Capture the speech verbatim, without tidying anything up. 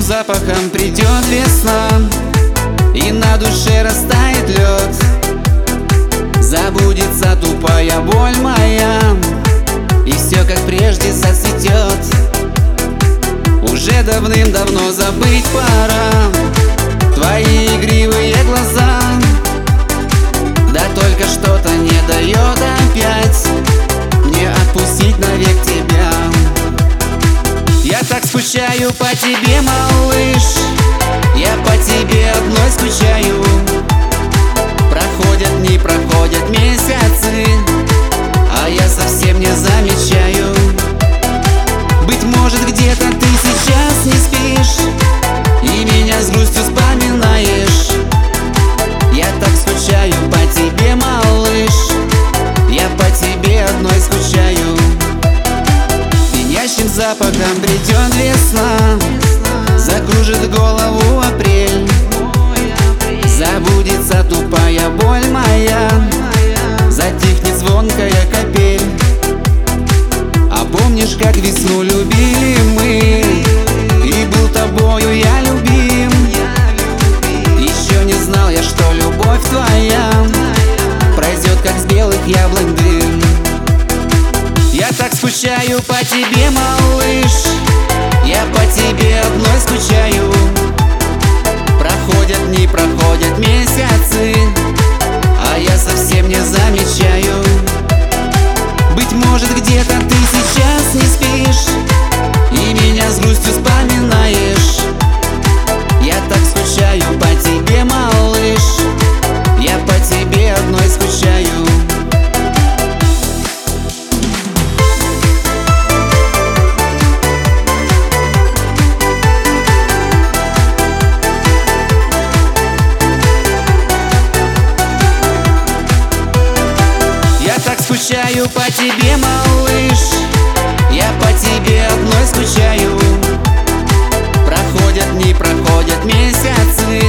запахом придет весна, и на душе растает лед. Забудется тупая боль моя, и все как прежде зацветет. Уже давным-давно забыть пора твои игривые глаза, да только что-то не дает опять мне отпустить навек тебя. Я так скучаю по тебе, малыш, я по тебе одной скучаю. Проходят дни, проходят месяцы, а я совсем не замечаю. Быть может, где-то ты сейчас не спишь и меня с грустью вспоминаешь. Я так скучаю по тебе, малыш, я по тебе одной скучаю. Пьянящим запахом придет весна, закружит голову апрель. Забудется тупая боль моя, затихнет звонкая капель. А помнишь, как весну любили мы, и был тобою я любим? Еще не знал я, что любовь твоя пройдет, как с белых яблонь дым. Я так скучаю по тебе, малыш, я по тебе одной скучаю. Проходят дни, проходят месяцы, а я совсем не замечаю. Быть может, где-то ты сейчас не спишь и меня с грустью вспоминаешь. Я так скучаю по тебе, малыш, я по тебе одной скучаю. Скучаю по тебе, малыш, я по тебе одной скучаю. Проходят дни, проходят месяцы,